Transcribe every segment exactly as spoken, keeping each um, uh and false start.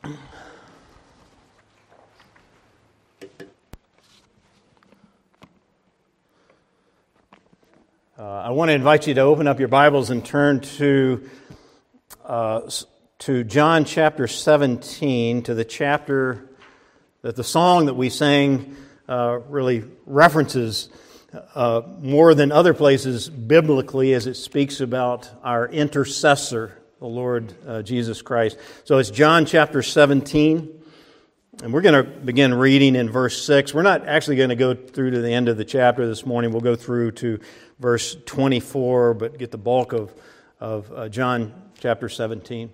Uh, I want to invite you to open up your Bibles and turn to uh, to John chapter seventeen, to the chapter that the song that we sang uh, really references uh, more than other places biblically, as it speaks about our intercessor, the Lord uh, Jesus Christ. So it's John chapter seventeen, and we're going to begin reading in verse six. We're not actually going to go through to the end of the chapter this morning. We'll go through to verse twenty-four, but get the bulk of, of uh, John chapter seventeen.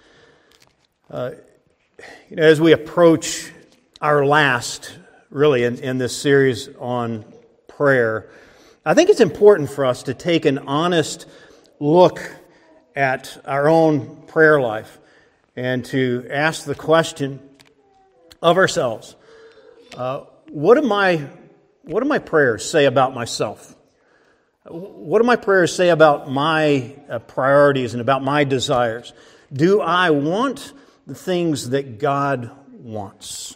Uh, you know, as we approach our last, really, in, in this series on prayer, I think it's important for us to take an honest look at our own prayer life and to ask the question of ourselves, uh, what do my, what do my prayers say about myself? What do my prayers say about my uh, priorities and about my desires? Do I want the things that God wants?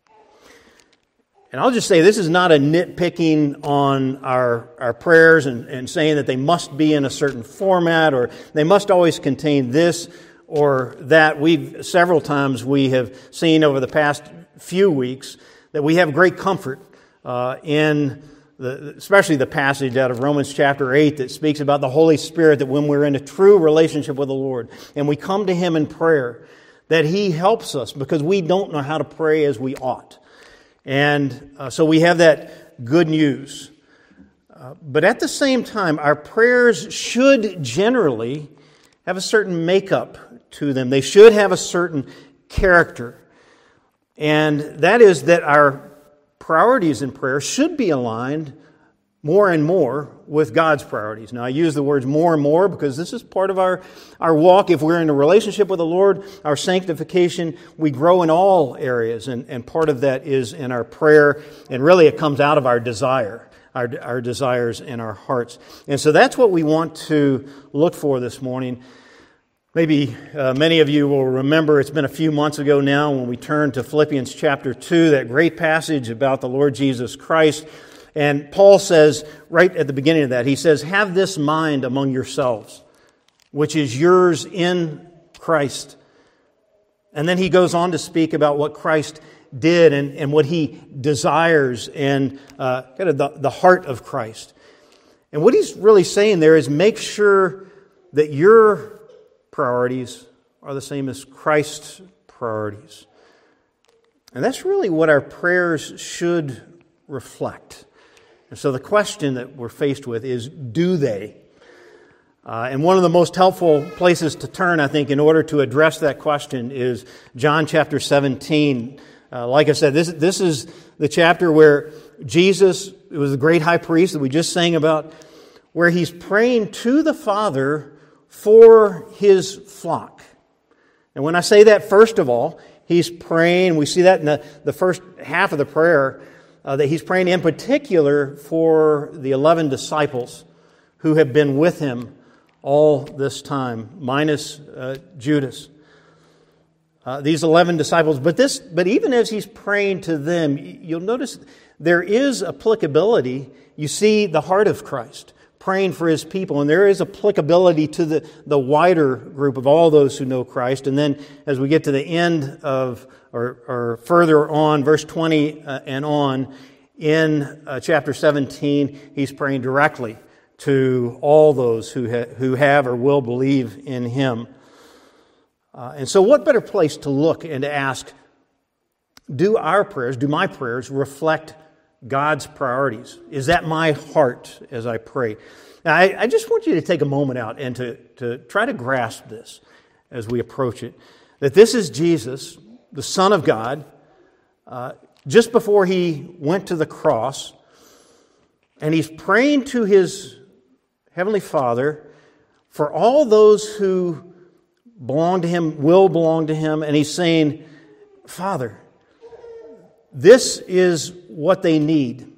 And I'll just say this is not a nitpicking on our, our prayers and, and saying that they must be in a certain format or they must always contain this or that. We've several times we have seen over the past few weeks that we have great comfort uh, in The, especially the passage out of Romans chapter eight that speaks about the Holy Spirit, that when we're in a true relationship with the Lord and we come to Him in prayer, that He helps us because we don't know how to pray as we ought. And uh, so we have that good news. Uh, but at the same time, our prayers should generally have a certain makeup to them. They should have a certain character. And that is that our priorities in prayer should be aligned more and more with God's priorities. Now, I use the words more and more because this is part of our, our walk. If we're in a relationship with the Lord, our sanctification, we grow in all areas, and, and part of that is in our prayer, and really it comes out of our desire, our, our desires in our hearts. And so that's what we want to look for this morning. Maybe uh, many of you will remember it's been a few months ago now when we turned to Philippians chapter two, that great passage about the Lord Jesus Christ. And Paul says, right at the beginning of that, he says, "Have this mind among yourselves, which is yours in Christ." And then he goes on to speak about what Christ did and, and what He desires and uh, kind of the, the heart of Christ. And what he's really saying there is make sure that your priorities are the same as Christ's priorities. And that's really what our prayers should reflect. And so the question that we're faced with is, do they? Uh, and one of the most helpful places to turn, I think, in order to address that question is John chapter seventeen. Uh, like I said, this, this is the chapter where Jesus, it was the great high priest that we just sang about, where He's praying to the Father for His flock. And when I say that, first of all, He's praying, we see that in the, the first half of the prayer, uh, that He's praying in particular for the eleven disciples who have been with Him all this time, minus uh, Judas. Uh, these eleven disciples, but this, but even as He's praying to them, you'll notice there is applicability. You see the heart of Christ praying for His people, and there is applicability to the, the wider group of all those who know Christ. And then as we get to the end of, or, or further on, verse twenty uh, and on, in uh, chapter seventeen, He's praying directly to all those who, ha- who have or will believe in Him. Uh, and so what better place to look and to ask, do our prayers, do my prayers reflect God's priorities? Is that my heart as I pray? Now, I, I just want you to take a moment out and to, to try to grasp this as we approach it. That this is Jesus, the Son of God, uh, just before He went to the cross, and He's praying to His Heavenly Father for all those who belong to Him, will belong to Him, and He's saying, Father, this is what they need.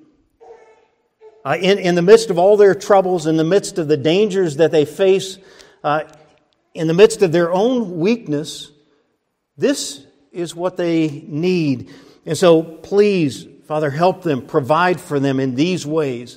Uh, in, in the midst of all their troubles, in the midst of the dangers that they face, uh, in the midst of their own weakness, this is what they need. And so please, Father, help them, provide for them in these ways.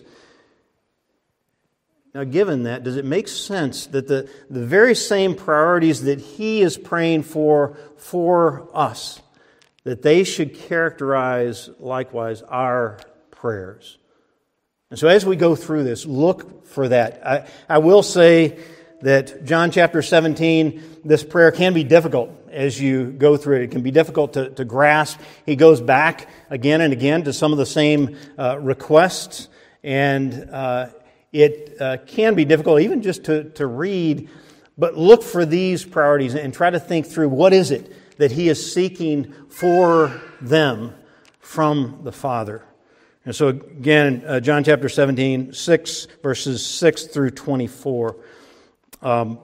Now, given that, does it make sense that the, the very same priorities that He is praying for for us, that they should characterize likewise our prayers? And so as we go through this, look for that. I, I will say that John chapter seventeen, this prayer can be difficult as you go through it. It can be difficult to, to grasp. He goes back again and again to some of the same uh, requests, and uh, it uh, can be difficult even just to, to read. But look for these priorities and try to think through what is it that He is seeking for them from the Father. And so again, uh, John chapter seventeen, six, verses six through twenty-four. Um,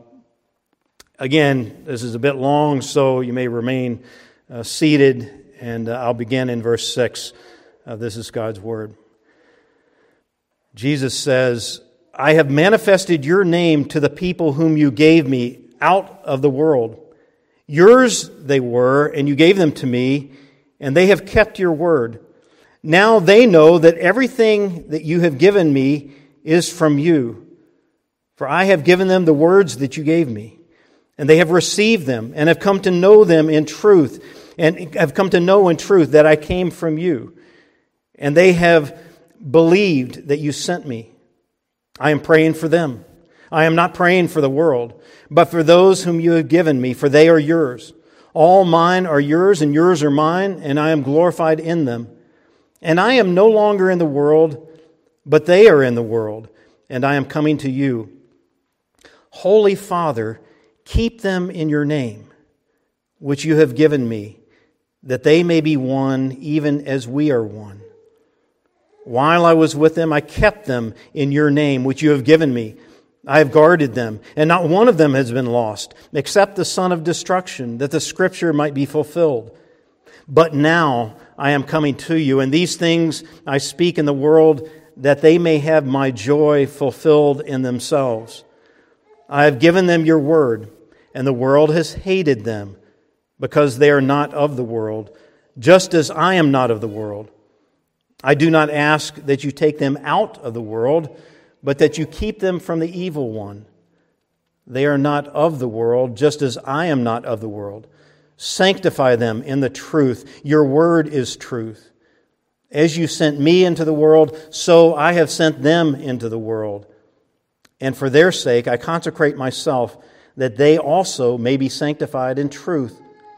again, this is a bit long, so you may remain uh, seated, and uh, I'll begin in verse six. Uh, this is God's Word. Jesus says, I have manifested your name to the people whom you gave me out of the world. Yours they were, and you gave them to me, and they have kept your word. Now they know that everything that you have given me is from you. For I have given them the words that you gave me, and they have received them, and have come to know them in truth, and have come to know in truth that I came from you. And they have believed that you sent me. I am praying for them. I am not praying for the world, but for those whom you have given me, for they are yours. All mine are yours, and yours are mine, and I am glorified in them. And I am no longer in the world, but they are in the world, and I am coming to you. Holy Father, keep them in your name, which you have given me, that they may be one, even as we are one. While I was with them, I kept them in your name, which you have given me. I have guarded them, and not one of them has been lost, except the son of destruction, that the Scripture might be fulfilled. But now I am coming to you, and these things I speak in the world, that they may have my joy fulfilled in themselves. I have given them your word, and the world has hated them, because they are not of the world, just as I am not of the world. I do not ask that you take them out of the world, but that you keep them from the evil one. They are not of the world, just as I am not of the world. Sanctify them in the truth. Your word is truth. As you sent me into the world, so I have sent them into the world. And for their sake I consecrate myself, that they also may be sanctified in truth.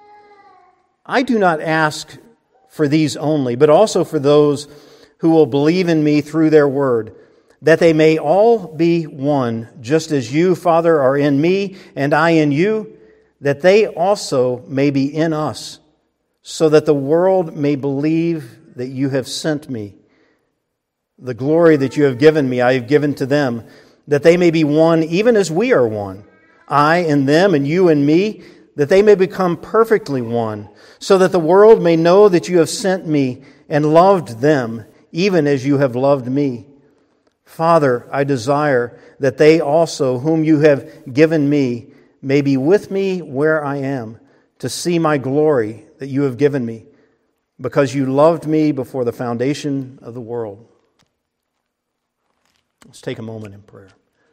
I do not ask for these only, but also for those who will believe in me through their word, that they may all be one, just as you, Father, are in me and I in you, that they also may be in us, so that the world may believe that you have sent me. The glory that you have given me, I have given to them, that they may be one even as we are one, I in them and you in me, that they may become perfectly one, so that the world may know that you have sent me and loved them, even as you have loved me. Father, I desire that they also, whom you have given me, may be with me where I am, to see my glory that you have given me, because you loved me before the foundation of the world. Let's take a moment in prayer.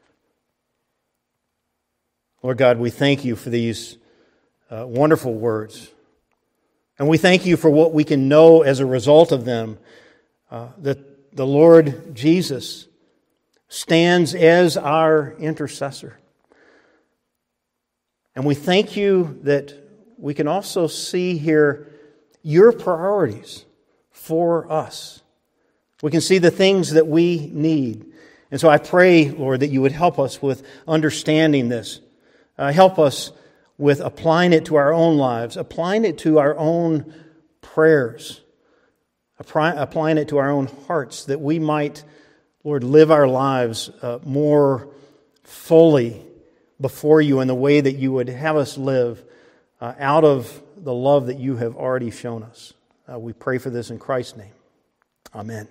Lord God, we thank you for these uh, wonderful words. And we thank you for what we can know as a result of them, uh, that the Lord Jesus stands as our intercessor. And we thank you that we can also see here your priorities for us. We can see the things that we need. And so I pray, Lord, that you would help us with understanding this. Uh, help us with applying it to our own lives, applying it to our own prayers, apply, applying it to our own hearts, that we might, Lord, live our lives uh, more fully before you in the way that you would have us live uh, out of the love that you have already shown us. Uh, we pray for this in Christ's name. Amen.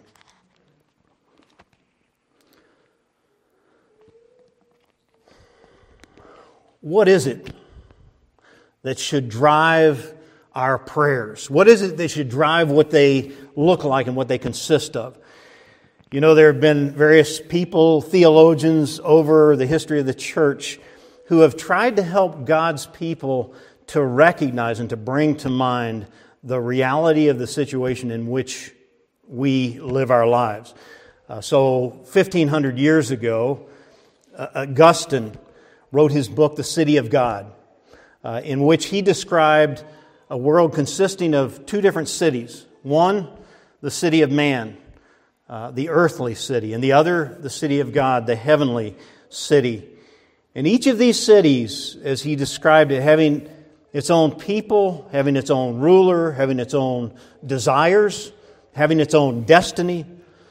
What is it that should drive our prayers? What is it that should drive what they look like and what they consist of? You know, there have been various people, theologians over the history of the church who have tried to help God's people to recognize and to bring to mind the reality of the situation in which we live our lives. Uh, so fifteen hundred years ago, uh, Augustine wrote his book, The City of God, uh, in which he described a world consisting of two different cities. One, the city of man, uh, the earthly city, and the other, the city of God, the heavenly city. And each of these cities, as he described it, having its own people, having its own ruler, having its own desires, having its own destiny.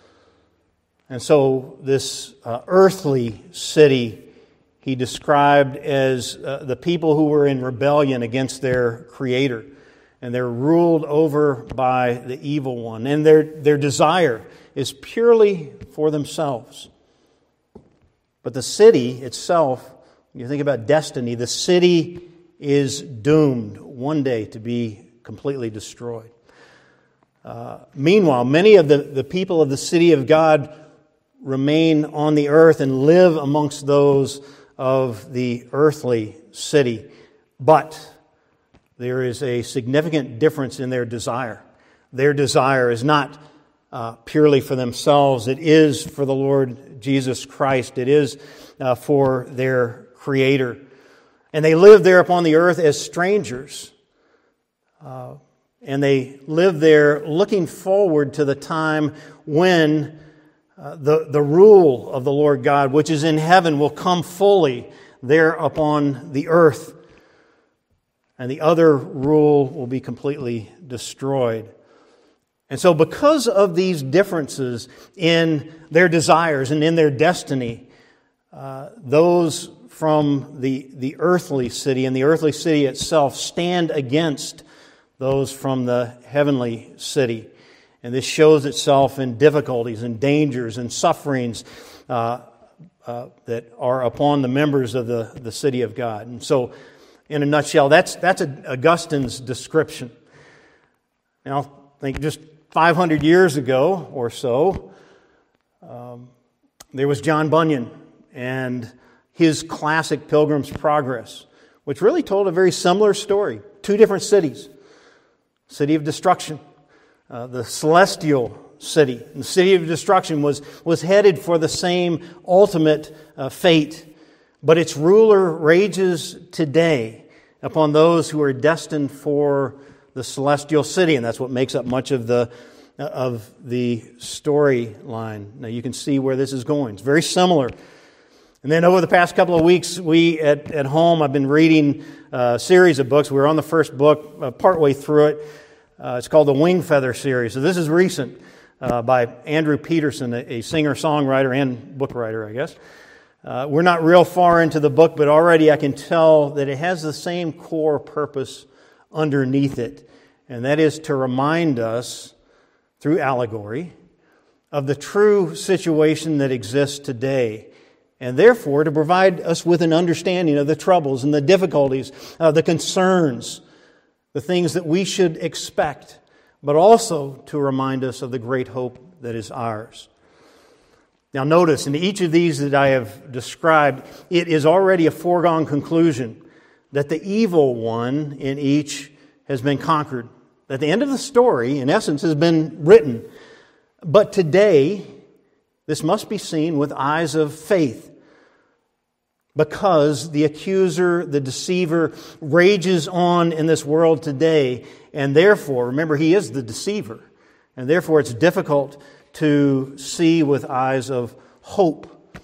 And so this uh, earthly city he described as uh, the people who were in rebellion against their Creator. And they're ruled over by the evil one. And their, their desire is purely for themselves. But the city itself, when you think about destiny, the city is doomed one day to be completely destroyed. Uh, meanwhile, many of the, the people of the city of God remain on the earth and live amongst those of the earthly city. But there is a significant difference in their desire. Their desire is not uh, purely for themselves. It is for the Lord Jesus Christ. It is uh, for their Creator. And they live there upon the earth as strangers. Uh, and they live there looking forward to the time when uh, the, the rule of the Lord God, which is in heaven, will come fully there upon the earth. And the other rule will be completely destroyed. And so because of these differences in their desires and in their destiny, uh, those from the, the earthly city and the earthly city itself stand against those from the heavenly city. And this shows itself in difficulties and dangers and sufferings uh, uh, that are upon the members of the, the city of God. And so, in a nutshell, that's that's Augustine's description. Now, I think just five hundred years ago or so, um, there was John Bunyan and his classic Pilgrim's Progress, which really told a very similar story. Two different cities. City of destruction, uh, the celestial city. And the city of destruction was, was headed for the same ultimate uh, fate. But its ruler rages today upon those who are destined for the celestial city. And that's what makes up much of the of the storyline. Now you can see where this is going. It's very similar. And then over the past couple of weeks, we at, at home, I've been reading a series of books. We're on the first book, uh, partway through it. Uh, it's called the Wing Feather series. So this is recent uh, by Andrew Peterson, a, a singer-songwriter and book writer, I guess. Uh, we're not real far into the book, but already I can tell that it has the same core purpose underneath it. And that is to remind us, through allegory, of the true situation that exists today. And therefore, to provide us with an understanding of the troubles and the difficulties, uh, the concerns, the things that we should expect, but also to remind us of the great hope that is ours. Now notice, in each of these that I have described, it is already a foregone conclusion that the evil one in each has been conquered. That the end of the story, in essence, has been written. But today, this must be seen with eyes of faith. Because the accuser, the deceiver, rages on in this world today. And therefore, remember, he is the deceiver. And therefore, it's difficult to see with eyes of hope.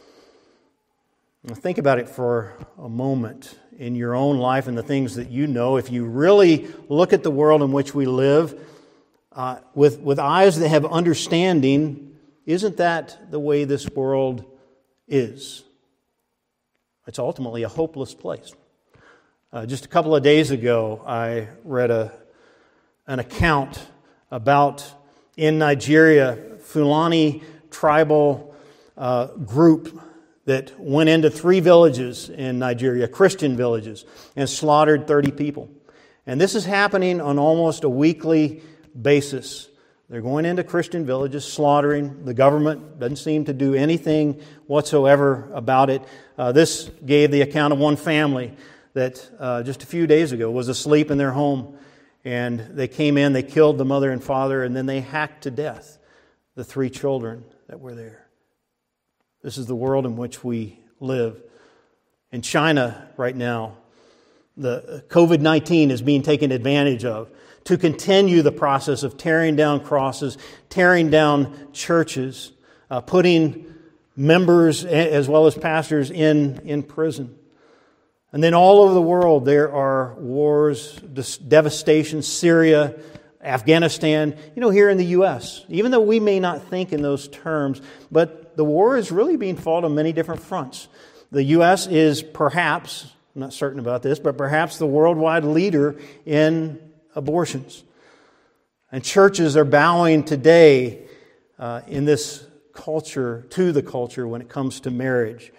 Now, think about it for a moment in your own life and the things that you know. If you really look at the world in which we live uh, with, with eyes that have understanding, isn't that the way this world is? It's ultimately a hopeless place. Uh, just a couple of days ago, I read a an account about, in Nigeria, Fulani tribal uh, group that went into three villages in Nigeria, Christian villages, and slaughtered thirty people. And this is happening on almost a weekly basis. They're going into Christian villages, slaughtering. The government doesn't seem to do anything whatsoever about it. Uh, this gave the account of one family that uh, just a few days ago was asleep in their home. And they came in, they killed the mother and father, and then they hacked to death the three children that were there. This is the world in which we live. In China right now, the covid nineteen is being taken advantage of to continue the process of tearing down crosses, tearing down churches, uh, putting members as well as pastors in, in prison. And then all over the world there are wars, devastation, Syria, Afghanistan, you know, here in the U S, even though we may not think in those terms, but the war is really being fought on many different fronts. The U S is perhaps, I'm not certain about this, but perhaps the worldwide leader in abortions. And churches are bowing today uh, in this culture, to the culture when it comes to marriage.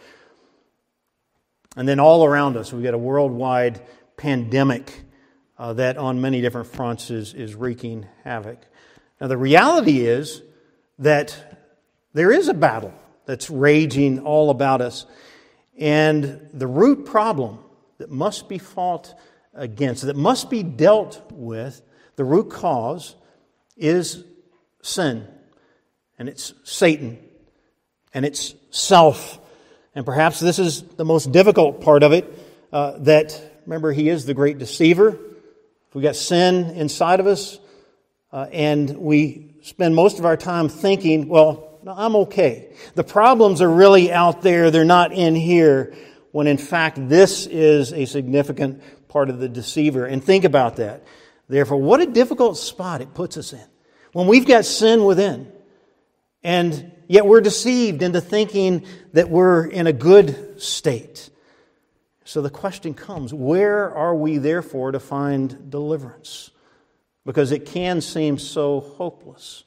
And then all around us, we've got a worldwide pandemic uh, that on many different fronts is, is wreaking havoc. Now the reality is that there is a battle that's raging all about us. And the root problem that must be fought against, that must be dealt with, the root cause is sin. And it's Satan. And it's self. And perhaps this is the most difficult part of it, uh, that, remember, he is the great deceiver. If we've got sin inside of us, uh, and we spend most of our time thinking, well, no, I'm okay. The problems are really out there. They're not in here. When in fact, this is a significant part of the deceiver. And think about that. Therefore, what a difficult spot it puts us in. When we've got sin within, and yet we're deceived into thinking that we're in a good state. So the question comes, where are we therefore to find deliverance? Because it can seem so hopeless.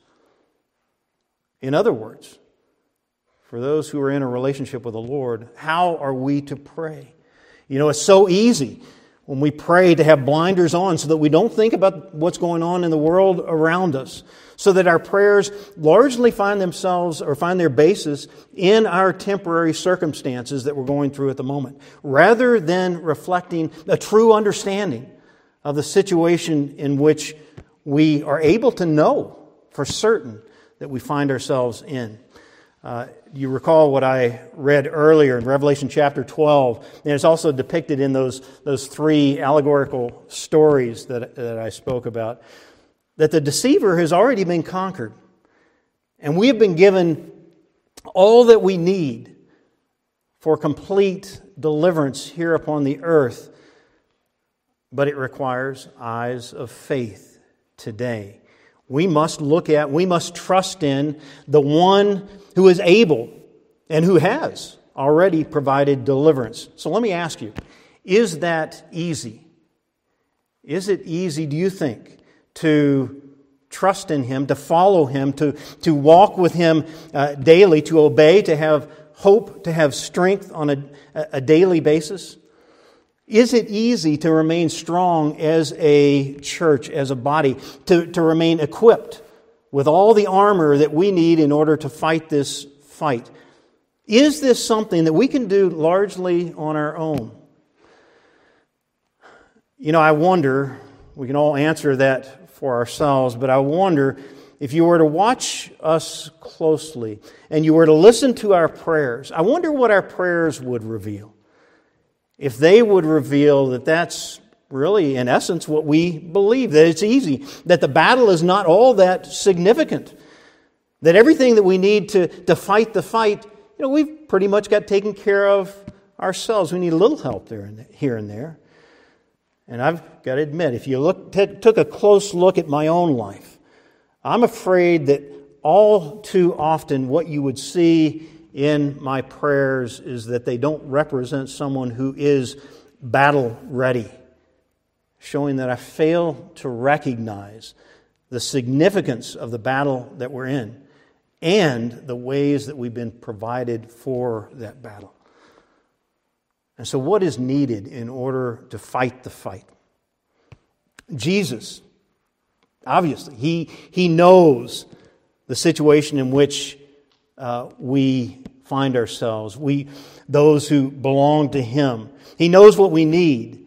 In other words, for those who are in a relationship with the Lord, how are we to pray? You know, it's so easy when we pray to have blinders on so that we don't think about what's going on in the world around us, so that our prayers largely find themselves or find their basis in our temporary circumstances that we're going through at the moment, rather than reflecting a true understanding of the situation in which we are able to know for certain that we find ourselves in. Uh, you recall what I read earlier in Revelation chapter twelve, and it's also depicted in those, those three allegorical stories that, that I spoke about, that the deceiver has already been conquered, and we have been given all that we need for complete deliverance here upon the earth, but it requires eyes of faith today. We must look at, we must trust in the one who is able and who has already provided deliverance. So let me ask you, is that easy? Is it easy, do you think, to trust in Him, to follow Him, to, to walk with Him uh, daily, to obey, to have hope, to have strength on a, a daily basis? Is it easy to remain strong as a church, as a body, to, to remain equipped with all the armor that we need in order to fight this fight? Is this something that we can do largely on our own? You know, I wonder, we can all answer that for ourselves, but I wonder if you were to watch us closely and you were to listen to our prayers, I wonder what our prayers would reveal. If they would reveal that that's really, in essence, what we believe, that it's easy, that the battle is not all that significant, that everything that we need to, to fight the fight, you know, we've pretty much got taken care of ourselves. We need a little help there and here and there. And I've got to admit, if you look, t- took a close look at my own life, I'm afraid that all too often what you would see in my prayers is that they don't represent someone who is battle ready, showing that I fail to recognize the significance of the battle that we're in and the ways that we've been provided for that battle. And so what is needed in order to fight the fight? Jesus. Obviously, He, he knows the situation in which uh, we find ourselves. We, those who belong to Him. He knows what we need.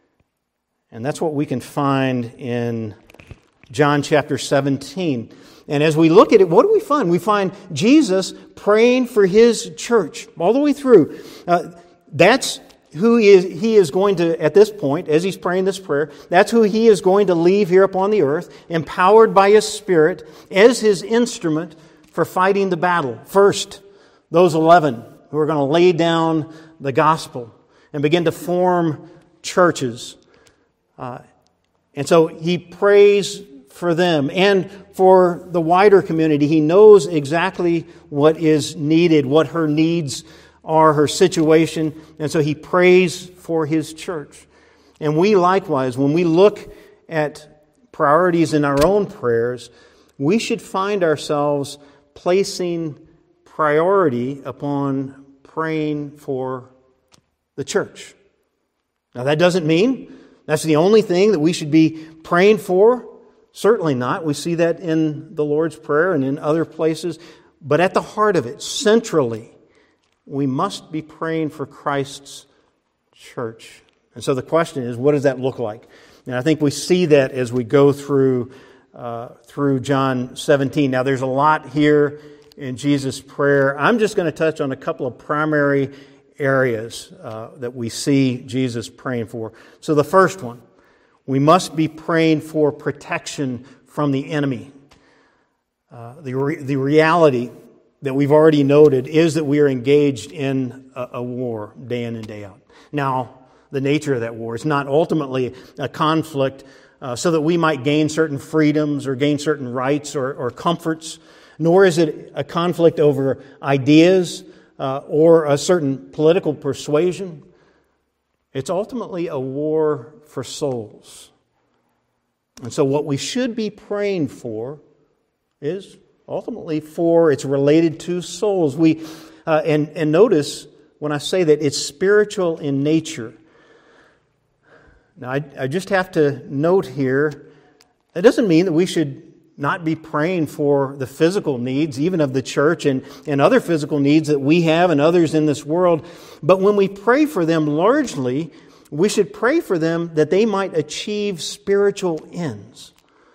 And that's what we can find in John chapter seventeen. And as we look at it, what do we find? We find Jesus praying for His church all the way through. Uh, that's who he is, he is going to, at this point, as He's praying this prayer, that's who He is going to leave here upon the earth, empowered by His Spirit as His instrument for fighting the battle. First, those eleven who are going to lay down the gospel and begin to form churches. Uh, and so He prays for them and for the wider community. He knows exactly what is needed, what her needs are, her situation, and so He prays for His church. And we likewise, when we look at priorities in our own prayers, we should find ourselves placing priority upon praying for the church. Now that doesn't mean that's the only thing that we should be praying for. Certainly not. We see that in the Lord's Prayer and in other places. But at the heart of it, centrally, we must be praying for Christ's church. And so the question is, what does that look like? And I think we see that as we go through uh, through John seventeen. Now, there's a lot here in Jesus' prayer. I'm just going to touch on a couple of primary areas uh, that we see Jesus praying for. So the first one, we must be praying for protection from the enemy. Uh, the, re- the reality that we've already noted is that we are engaged in a, a war day in and day out. Now, the nature of that war is not ultimately a conflict uh, so that we might gain certain freedoms or gain certain rights or, or comforts, nor is it a conflict over ideas uh, or a certain political persuasion. It's ultimately a war for souls. And so what we should be praying for is ultimately for, it's related to souls. We uh, and, and notice when I say that it's spiritual in nature. Now I, I just have to note here, that doesn't mean that we should not be praying for the physical needs, even of the church and, and other physical needs that we have and others in this world. But when we pray for them largely, we should pray for them that they might achieve spiritual ends.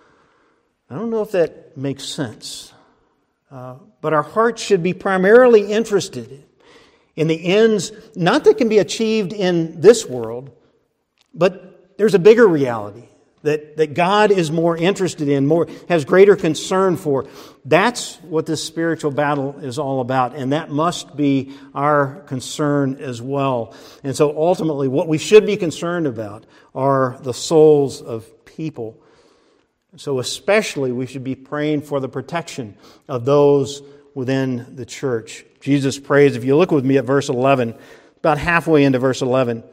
I don't know if that makes sense. Uh, but our hearts should be primarily interested in the ends, not that can be achieved in this world, but there's a bigger reality that, that God is more interested in, more has greater concern for. That's what this spiritual battle is all about, and that must be our concern as well. And so ultimately, what we should be concerned about are the souls of people. So especially, we should be praying for the protection of those within the church. Jesus prays, if you look with me at verse eleven, about halfway into verse eleven,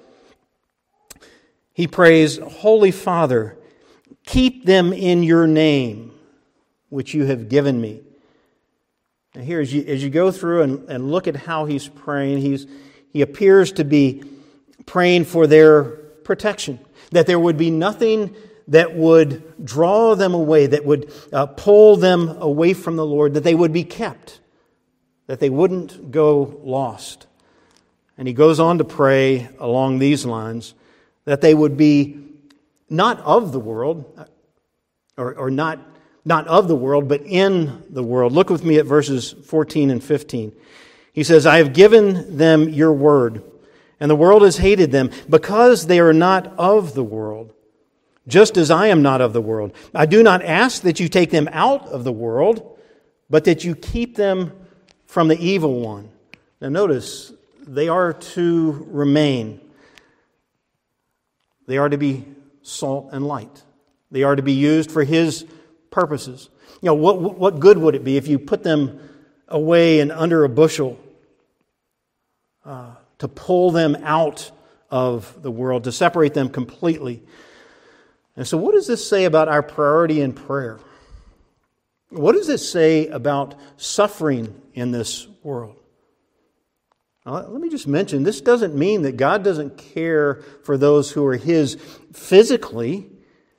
He prays, Holy Father, keep them in your name, which you have given me. And here, as you, as you go through and, and look at how He's praying, he's, He appears to be praying for their protection, that there would be nothing that would draw them away, that would uh, pull them away from the Lord, that they would be kept, that they wouldn't go lost. And He goes on to pray along these lines, that they would be not of the world, or, or not, not of the world, but in the world. Look with me at verses fourteen and fifteen. He says, I have given them your word, and the world has hated them, because they are not of the world, just as I am not of the world. I do not ask that you take them out of the world, but that you keep them from the evil one. Now notice, they are to remain. They are to be salt and light. They are to be used for His purposes. You know, what, what good would it be if you put them away and under a bushel uh, to pull them out of the world, to separate them completely? And so what does this say about our priority in prayer? What does this say about suffering in this world? Now, let me just mention, this doesn't mean that God doesn't care for those who are His physically.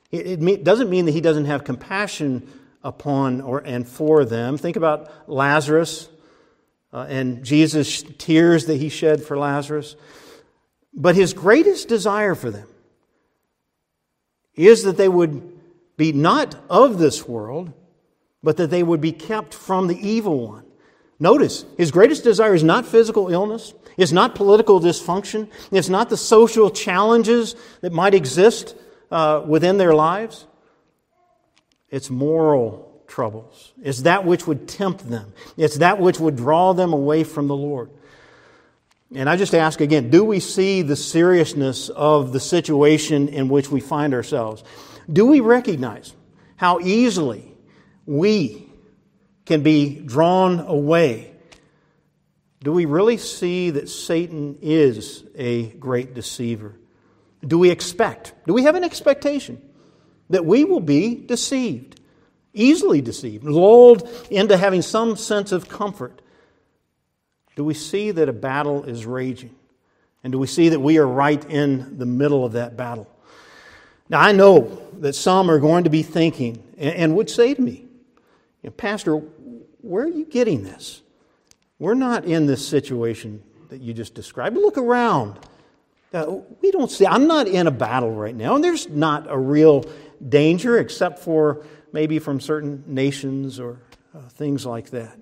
It, it mean, doesn't mean that he doesn't have compassion upon or and for them. Think about Lazarus uh, and Jesus' tears that he shed for Lazarus. But his greatest desire for them is that they would be not of this world, but that they would be kept from the evil one. Notice, his greatest desire is not physical illness. It's not political dysfunction. It's not the social challenges that might exist uh, within their lives. It's moral troubles. It's that which would tempt them. It's that which would draw them away from the Lord. And I just ask again, do we see the seriousness of the situation in which we find ourselves? Do we recognize how easily we can be drawn away? Do we really see that Satan is a great deceiver? Do we expect, do we have an expectation that we will be deceived, easily deceived, lulled into having some sense of comfort? Do we see that a battle is raging? And do we see that we are right in the middle of that battle? Now, I know that some are going to be thinking and would say to me, you know, Pastor, where are you getting this? We're not in this situation that you just described. Look around. Uh, we don't see, I'm not in a battle right now, and there's not a real danger except for maybe from certain nations or uh, things like that.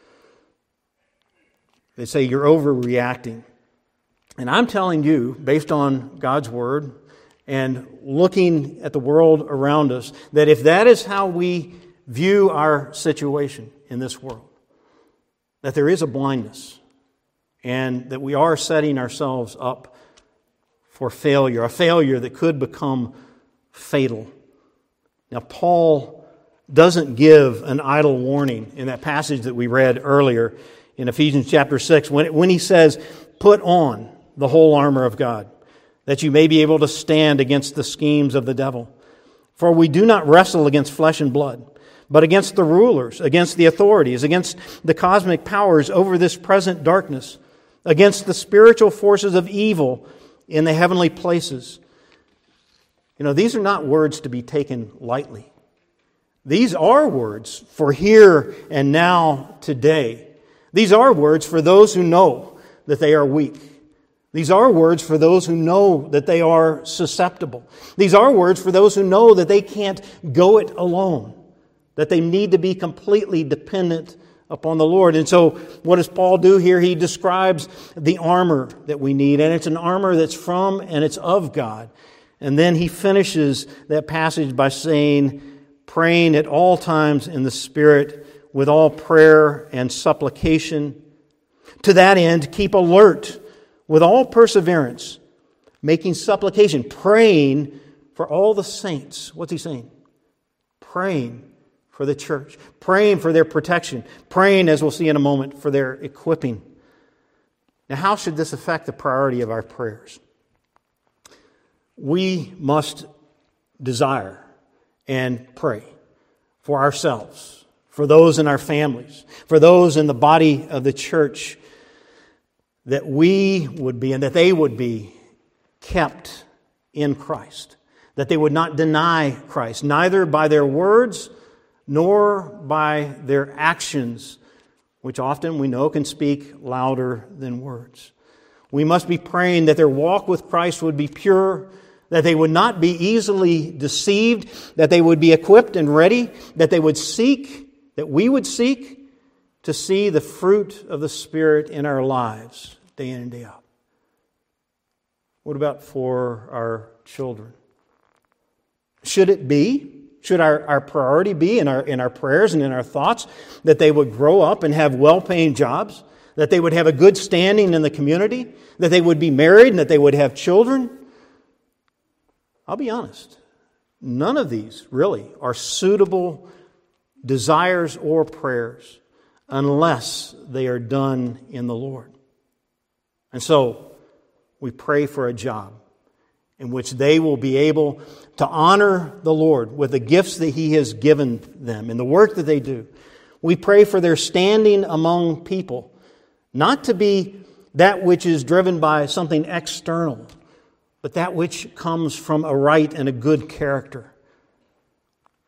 They say you're overreacting. And I'm telling you, based on God's Word and looking at the world around us, that if that is how we view our situation in this world, that there is a blindness and that we are setting ourselves up for failure, a failure that could become fatal. Now, Paul doesn't give an idle warning in that passage that we read earlier in Ephesians chapter six, when, when he says, put on the whole armor of God, that you may be able to stand against the schemes of the devil. For we do not wrestle against flesh and blood, but against the rulers, against the authorities, against the cosmic powers over this present darkness, against the spiritual forces of evil in the heavenly places. You know, these are not words to be taken lightly. These are words for here and now, today. These are words for those who know that they are weak. These are words for those who know that they are susceptible. These are words for those who know that they can't go it alone, that they need to be completely dependent upon the Lord. And so what does Paul do here? He describes the armor that we need, and it's an armor that's from and it's of God. And then he finishes that passage by saying, praying at all times in the Spirit with all prayer and supplication. To that end, keep alert with all perseverance, making supplication, praying for all the saints. What's he saying? Praying for the church, praying for their protection, praying, as we'll see in a moment, for their equipping. Now, how should this affect the priority of our prayers? We must desire and pray for ourselves, for those in our families, for those in the body of the church, that we would be and that they would be kept in Christ, that they would not deny Christ, neither by their words nor by their actions, which often we know can speak louder than words. We must be praying that their walk with Christ would be pure, that they would not be easily deceived, that they would be equipped and ready, that they would seek, that we would seek to see the fruit of the Spirit in our lives day in and day out. What about for our children? Should it be, should our, our priority be in our, in our prayers and in our thoughts that they would grow up and have well-paying jobs, that they would have a good standing in the community, that they would be married and that they would have children? I'll be honest, none of these really are suitable desires or prayers unless they are done in the Lord. And so we pray for a job in which they will be able to honor the Lord with the gifts that He has given them and the work that they do. We pray for their standing among people, not to be that which is driven by something external, but that which comes from a right and a good character,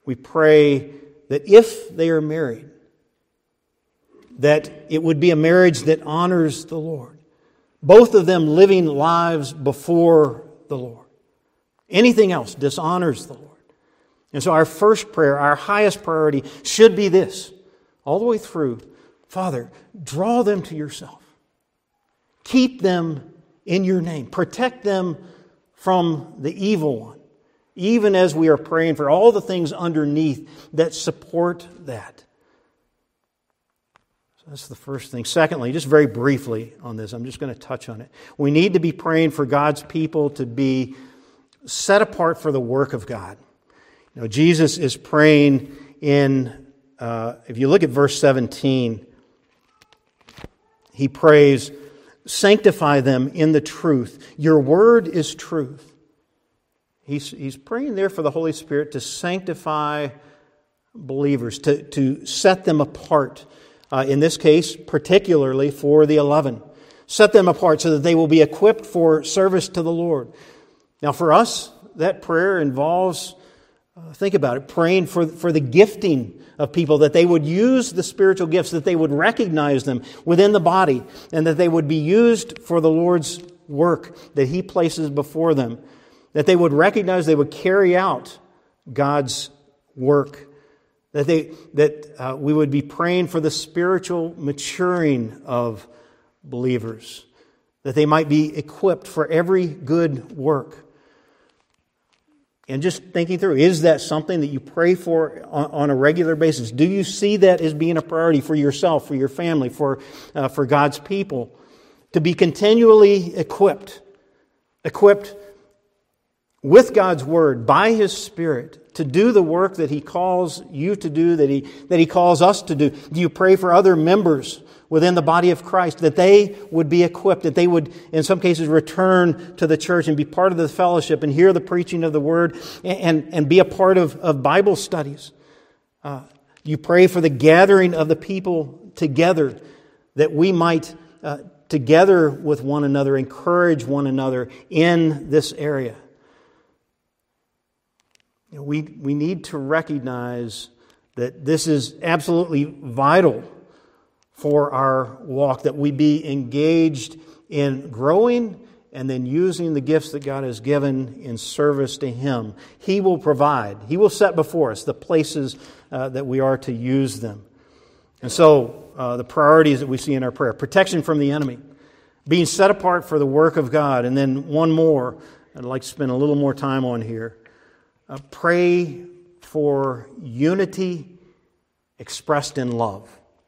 we pray that if they are married, that it would be a marriage that honors the Lord. Both of them living lives before the Lord. Anything else dishonors the Lord. And so our first prayer, our highest priority should be this, all the way through. Father, draw them to yourself. Keep them in your name. Protect them from the evil one. Even as we are praying for all the things underneath that support that. So that's the first thing. Secondly, just very briefly on this, I'm just going to touch on it. We need to be praying for God's people to be set apart for the work of God. You know, Jesus is praying in, uh, if you look at verse seventeen, He prays, sanctify them in the truth. Your word is truth. He's, he's praying there for the Holy Spirit to sanctify believers, to, to set them apart. Uh, in this case, particularly for the eleven. Set them apart so that they will be equipped for service to the Lord. Now for us, that prayer involves, uh, think about it, praying for, for the gifting of people, that they would use the spiritual gifts, that they would recognize them within the body, and that they would be used for the Lord's work that He places before them. That they would recognize, they would carry out God's work. That they that uh, we would be praying for the spiritual maturing of believers. That they might be equipped for every good work. And just thinking through, is that something that you pray for on, on a regular basis? Do you see that as being a priority for yourself, for your family, for uh, for God's people? To be continually equipped. Equipped with God's Word, by His Spirit, to do the work that He calls you to do, that He that He calls us to do. Do you pray for other members within the body of Christ, that they would be equipped, that they would, in some cases, return to the church and be part of the fellowship and hear the preaching of the Word and, and, and be a part of, of Bible studies? Uh, you pray for the gathering of the people together, that we might, uh, together with one another, encourage one another in this area. You know, we, we need to recognize that this is absolutely vital for our walk, that we be engaged in growing and then using the gifts that God has given in service to Him. He will provide. He will set before us the places uh, that we are to use them. And so, uh, the priorities that we see in our prayer. Protection from the enemy. Being set apart for the work of God. And then one more, I'd like to spend a little more time on here. Uh, pray for unity expressed in love.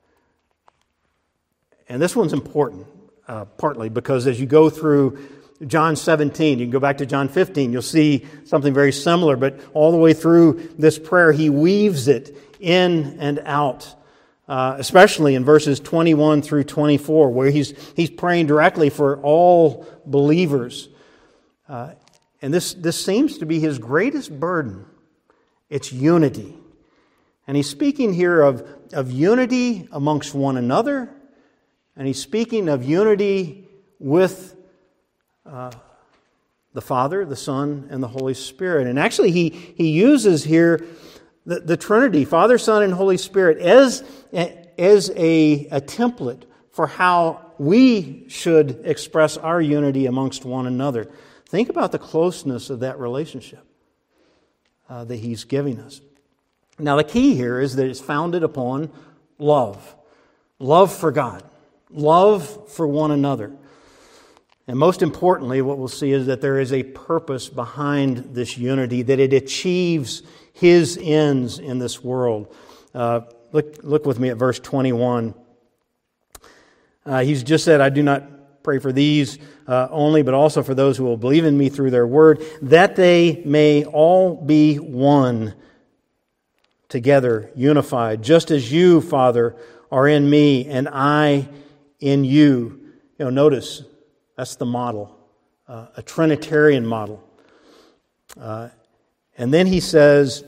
And this one's important, uh, partly because as you go through John seventeen, you can go back to John fifteen, you'll see something very similar, but all the way through this prayer, he weaves it in and out, uh, especially in verses twenty-one through twenty-four, where he's he's praying directly for all believers. Uh, and this, this seems to be his greatest burden. It's unity. And he's speaking here of, of unity amongst one another, and he's speaking of unity with uh, the Father, the Son, and the Holy Spirit. And actually, he, he uses here the, the Trinity, Father, Son, and Holy Spirit, as, as a, a template for how we should express our unity amongst one another. Think about the closeness of that relationship uh, that he's giving us. Now, the key here is that it's founded upon love. Love for God. Love for one another. And most importantly, what we'll see is that there is a purpose behind this unity, that it achieves His ends in this world. Uh, look, look with me at verse twenty-one. Uh, he's just said, I do not pray for these uh, only, but also for those who will believe in me through their word, that they may all be one, together, unified, just as you, Father, are in me and I in you. You know, notice, that's the model, uh, a Trinitarian model. Uh, and then he says,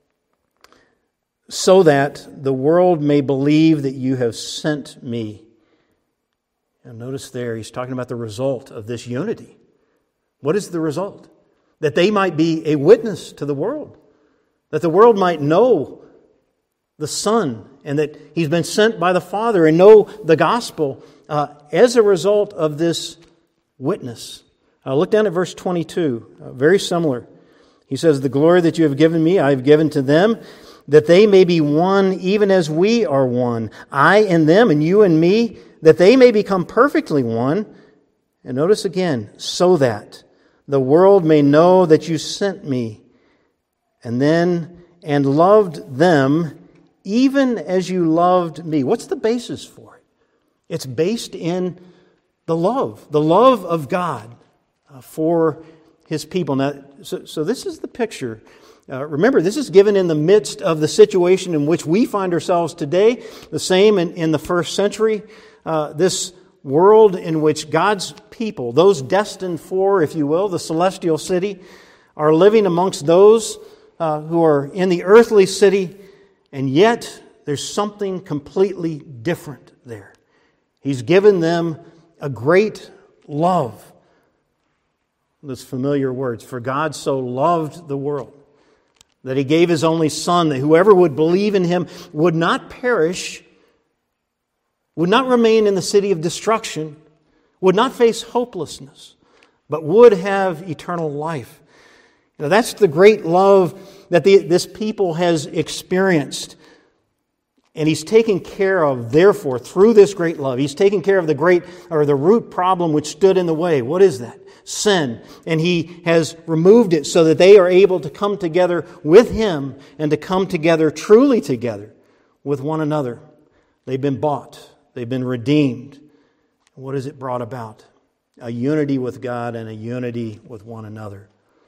so that the world may believe that you have sent me. And notice there, he's talking about the result of this unity. What is the result? That they might be a witness to the world. that the world might know the Son and that He's been sent by the Father and know the gospel uh, as a result of this witness. Uh, look down at verse twenty-two, uh, very similar. He says, "The glory that you have given me, I have given to them, that they may be one even as we are one. I and them and you and me, that they may become perfectly one." And notice again, "so that the world may know that you sent me, and then, and loved them even as you loved me." What's the basis for it? It's based in the love, the love of God uh, for His people. Now, so, so this is the picture. Uh, remember, this is given in the midst of the situation in which we find ourselves today, the same in, in the first century. Uh, this world in which God's people, those destined for, if you will, the celestial city, are living amongst those uh, who are in the earthly city, and yet there's something completely different there. He's given them a great love. Those familiar words, "For God so loved the world, that He gave His only Son, that whoever would believe in Him would not perish, would not remain in the city of destruction, would not face hopelessness, but would have eternal life." Now, that's the great love that the, this people has experienced. And He's taken care of, therefore, through this great love, He's taken care of the great, or the root problem which stood in the way. What is that? Sin. And He has removed it so that they are able to come together with Him and to come together, truly together, with one another. They've been bought. They've been redeemed. What has it brought about? A unity with God and a unity with one another.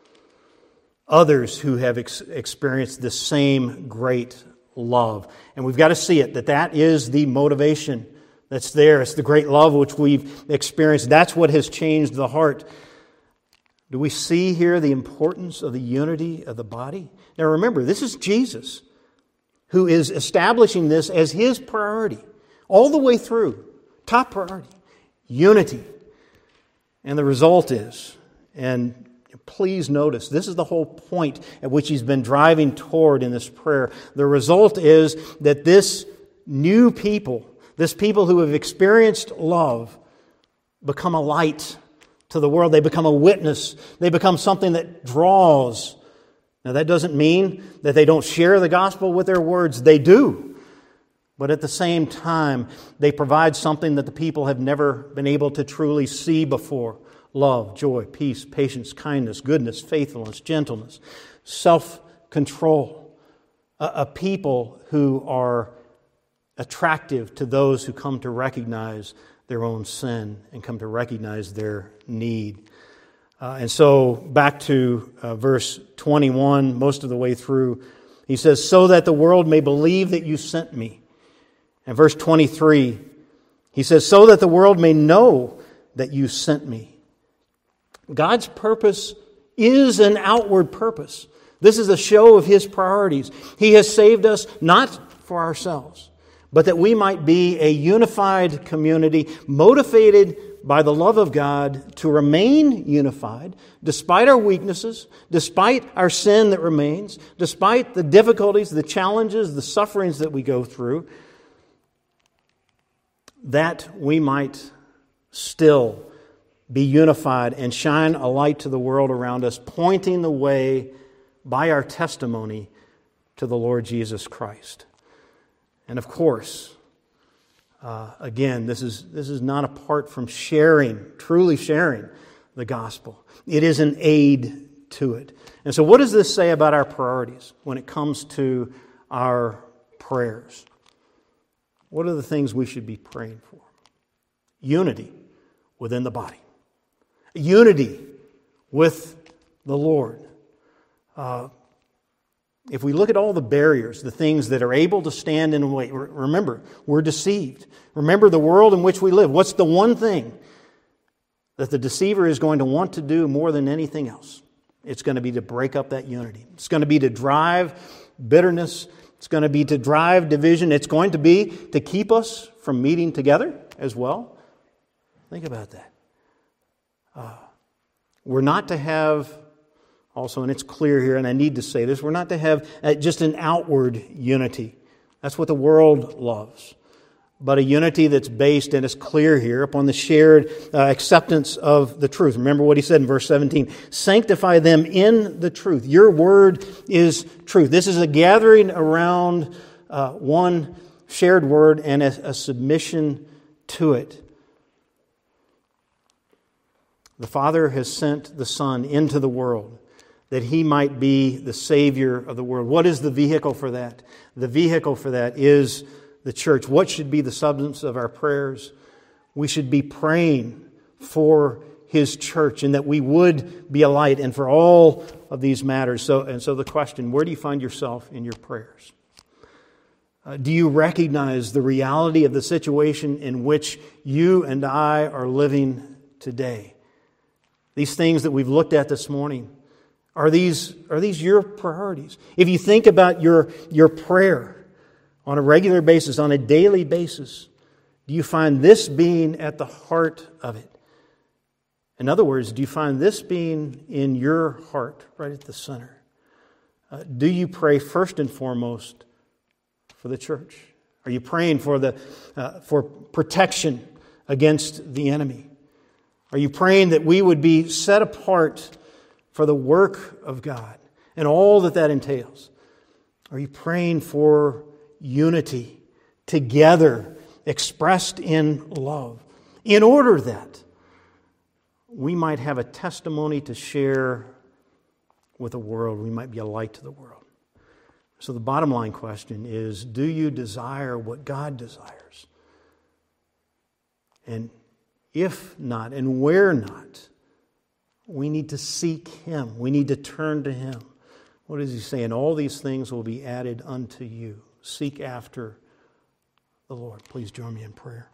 Others who have ex- experienced the same great love. And we've got to see it, that that is the motivation that's there. It's the great love which we've experienced. That's what has changed the heart. Do we see here the importance of the unity of the body? Now remember, this is Jesus who is establishing this as His priority. All the way through. Top priority. Unity. And the result is, and please notice, this is the whole point at which He's been driving toward in this prayer. The result is that this new people, this people who have experienced love, become a light to the world. They become a witness. They become something that draws. Now that doesn't mean that they don't share the gospel with their words. They do. But at the same time, they provide something that the people have never been able to truly see before. Love, joy, peace, patience, kindness, goodness, faithfulness, gentleness, self-control. A, a people who are attractive to those who come to recognize their own sin and come to recognize their need. Uh, and so back to uh, verse twenty-one, most of the way through, he says, "So that the world may believe that you sent me." And verse twenty-three, he says, "So that the world may know that you sent me." God's purpose is an outward purpose. This is a show of His priorities. He has saved us not for ourselves, but that we might be a unified community motivated by the love of God to remain unified despite our weaknesses, despite our sin that remains, despite the difficulties, the challenges, the sufferings that we go through, that we might still be unified and shine a light to the world around us, pointing the way by our testimony to the Lord Jesus Christ. And of course, uh, again, this is this is not apart from sharing, truly sharing the gospel. It is an aid to it. And so what does this say about our priorities when it comes to our prayers? What are the things we should be praying for? Unity within the body. Unity with the Lord. Uh, if we look at all the barriers, the things that are able to stand in the way, remember, we're deceived. Remember the world in which we live. What's the one thing that the deceiver is going to want to do more than anything else? It's going to be to break up that unity. It's going to be to drive bitterness. It's going to be to drive division. It's going to be to keep us from meeting together as well. Think about that. Uh, we're not to have also, and it's clear here, and I need to say this, we're not to have uh, just an outward unity. That's what the world loves. But a unity that's based, and it's clear here, upon the shared uh, acceptance of the truth. Remember what he said in verse seventeen. Sanctify them in the truth. Your word is truth. This is a gathering around uh, one shared word and a, a submission to it. The Father has sent the Son into the world that He might be the Savior of the world. What is the vehicle for that? The vehicle for that is the church. What should be the substance of our prayers? We should be praying for His church and that we would be a light, and for all of these matters. So, and so the question, where do you find yourself in your prayers? Uh, do you recognize the reality of the situation in which you and I are living today? These things that we've looked at this morning, are these, are these your priorities? If you think about your, your prayer on a regular basis, on a daily basis, do you find this being at the heart of it? In other words, do you find this being in your heart, right at the center? Uh, do you pray first and foremost for the church? Are you praying for the uh, for protection against the enemy? Are you praying that we would be set apart for the work of God and all that that entails? Are you praying for unity together, expressed in love, in order that we might have a testimony to share with the world? We might be a light to the world. So the bottom line question is, do you desire what God desires? And if not, and where not, we need to seek Him. We need to turn to Him. What is He saying? All these things will be added unto you. Seek after the Lord. Please join me in prayer.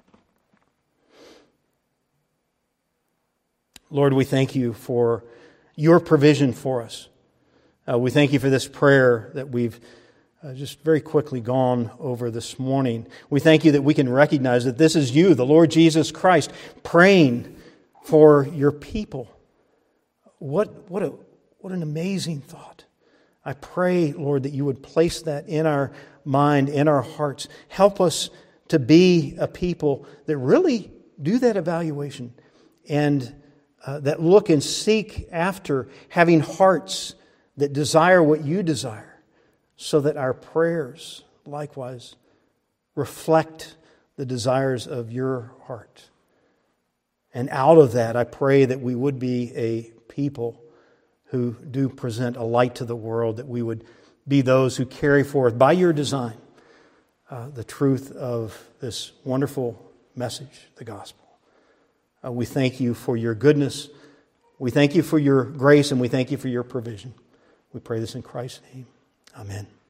Lord, we thank You for Your provision for us. Uh, we thank You for this prayer that we've uh, just very quickly gone over this morning. We thank You that we can recognize that this is You, the Lord Jesus Christ, praying for Your people. What, what, a, what an amazing thought. I pray, Lord, that You would place that in our mind, in our hearts. Help us to be a people that really do that evaluation and uh, that look and seek after having hearts that desire what You desire, so that our prayers likewise reflect the desires of Your heart. And out of that, I pray that we would be a people who do present a light to the world, that we would be those who carry forth, by Your design, uh, the truth of this wonderful message, the gospel. Uh, we thank You for Your goodness. We thank You for Your grace, and we thank You for Your provision. We pray this in Christ's name. Amen.